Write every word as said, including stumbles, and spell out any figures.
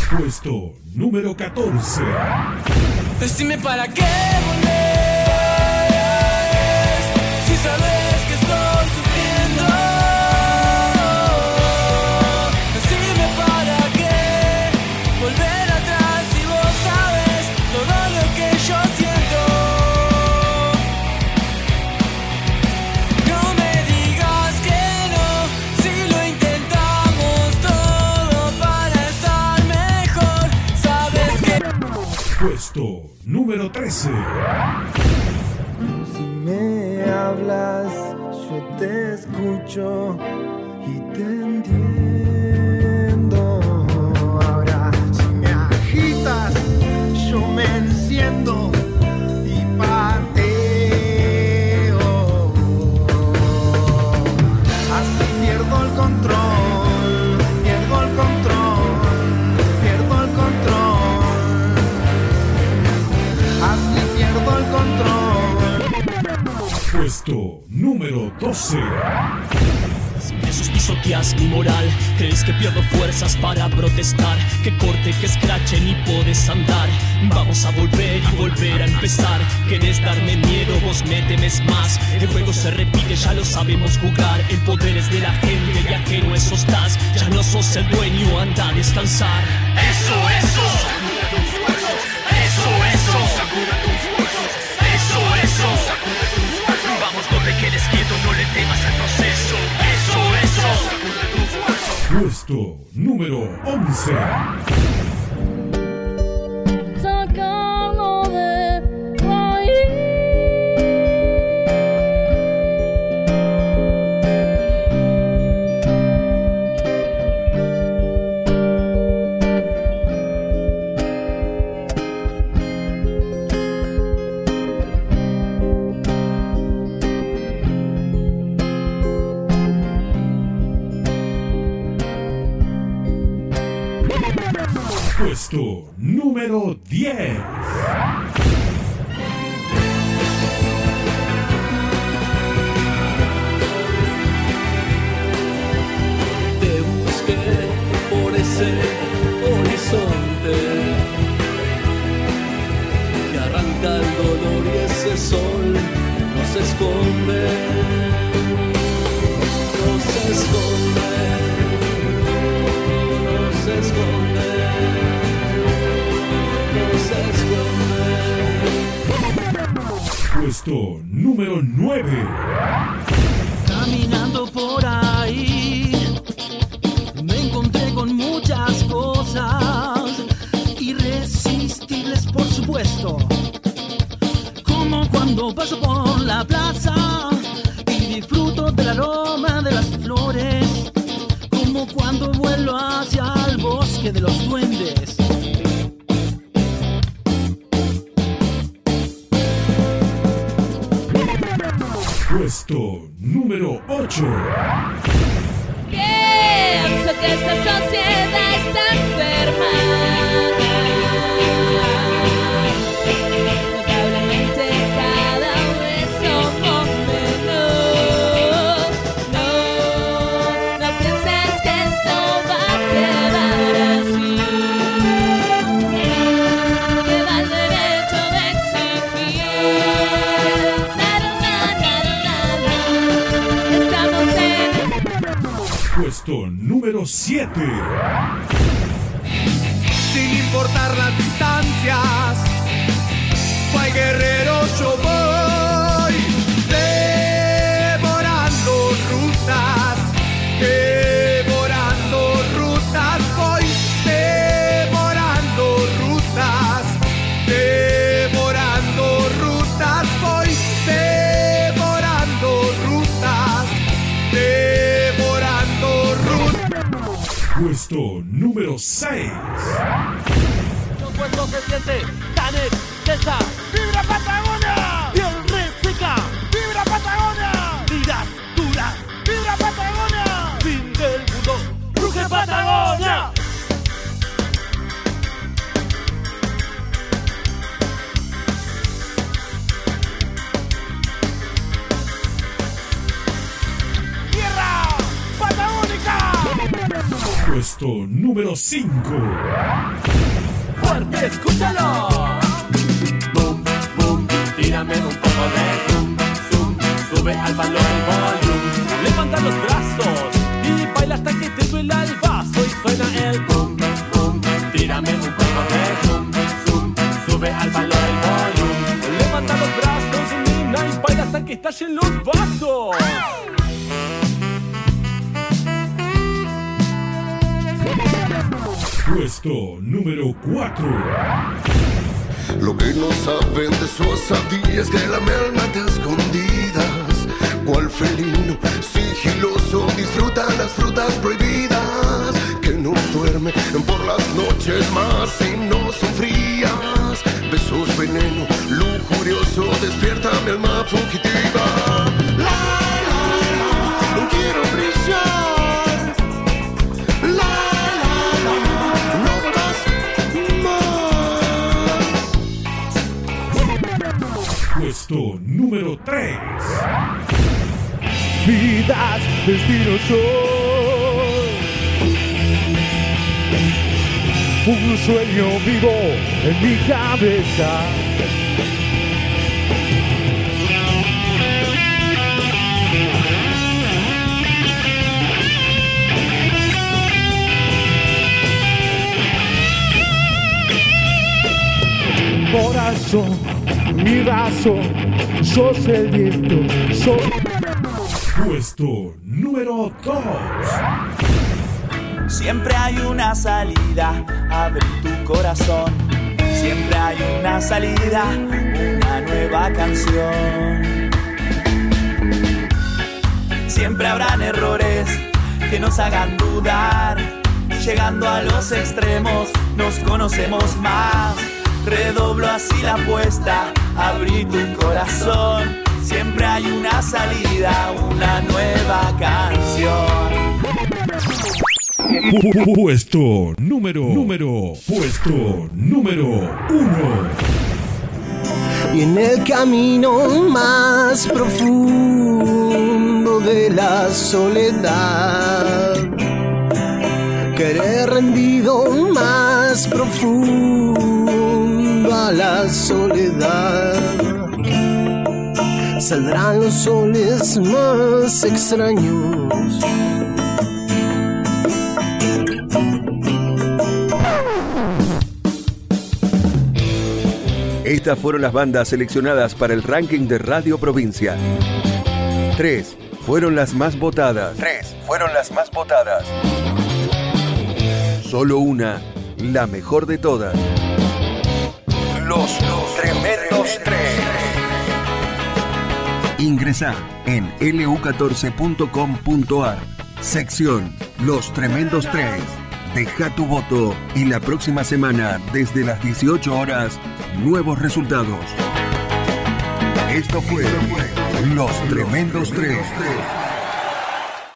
Puesto número catorce. Decime para qué volver si sabes que estoy sufriendo. Decime para qué volver atrás si vos sabes todo lo que yo siento. No me digas que no, si lo intentamos todo para estar mejor. Sabes que Puesto número trece. Si me hablas, yo te escucho y te entiendo. Ahora, si me agitas, yo me enciendo y pateo. Así pierdo el control, pierdo el control, pierdo el control. Así pierdo el control. Puesto número doce. Esos pisoteas mi moral. Crees que pierdo fuerzas para protestar. Que corte, que escrache, ni puedes andar. Vamos a volver y volver a empezar. Querés darme miedo, vos me temes más. El juego se repite, ya lo sabemos jugar. El poder es de la gente y ajeno eso estás. Ya no sos el dueño, anda a descansar. Eso, eso. Eso, eso. Eso, eso. Vamos, no te quedes quieto, no le temas al proceso. Eso, eso. Puesto número once. Sacarlo de ahí. Puesto número diez. te busqué por ese horizonte que arranca el dolor y ese sol no se esconde, no se esconde, no se esconde, no se esconde. Puesto número nueve. Caminando por ahí, me encontré con muchas cosas irresistibles, por supuesto. Como cuando paso por la plaza y disfruto del aroma de las flores. Como cuando vuelo hacia el bosque de los duendes. Puesto número ocho. Pienso que esta sociedad está enferma. Notablemente cada vez somos menos. No, no pienses que esto va a quedar así. Queda el derecho de exigir. Na, na, na, na, na. Estamos en Puesto número siete. Sin importar las distancias, cual guerrero yo voy, devorando rutas, devorando rutas, voy, devorando rutas, devorando rutas, voy, devorando rutas, devorando rutas. Puesto número seis. Tu cuerpo se siente tan extensa. ¡Vibra Patagonia! Piel reseca. ¡Vibra Patagonia! Vidas duras. ¡Vibra Patagonia! Fin del mundo. ¡Ruge Patagonia! ¡Tierra Patagónica! Puesto número cinco. fuerte, escúchalo. Boom, boom, tírame un poco de zoom, zoom, sube al balón el volumen. Levanta los brazos y baila hasta que te duela el vaso y suena el boom, boom, tírame un poco de zoom, zoom, sube al balón el volumen. Levanta los brazos, nena, y baila hasta que estallen los vasos. Puesto número cuatro. Lo que no saben de su osadía es que la mate a escondidas. Cual felino sigiloso disfruta las frutas prohibidas. Que no duerme por las noches más si no son frías. Besos veneno lujurioso despierta mi alma fugitiva. La, la, la, no quiero brillar. La, Puesto número tres. Vidas, destino soy. Un sueño vivo en mi cabeza. Corazón, mi razón, sos el viento, sos... Puesto número dos. Siempre hay una salida, abre tu corazón. Siempre hay una salida, una nueva canción. Siempre habrán errores que nos hagan dudar. Llegando a los extremos, nos conocemos más. Redoblo así la apuesta, abrí tu corazón. Siempre hay una salida, una nueva canción. Puesto número, número, puesto número uno. Y en el camino más profundo de la soledad, quedé rendido más profundo a la soledad. Saldrán los soles más extraños. Estas fueron las bandas seleccionadas para el ranking de Radio Provincia. Tres fueron las más votadas. Tres fueron las más votadas. Solo una, la mejor de todas. Los, los Tremendos Tres. Ingresá en L U catorce punto com punto a r. Sección Los Tremendos Tres. Deja tu voto y la próxima semana, desde las dieciocho horas, nuevos resultados. Esto fue Los Tremendos Tres.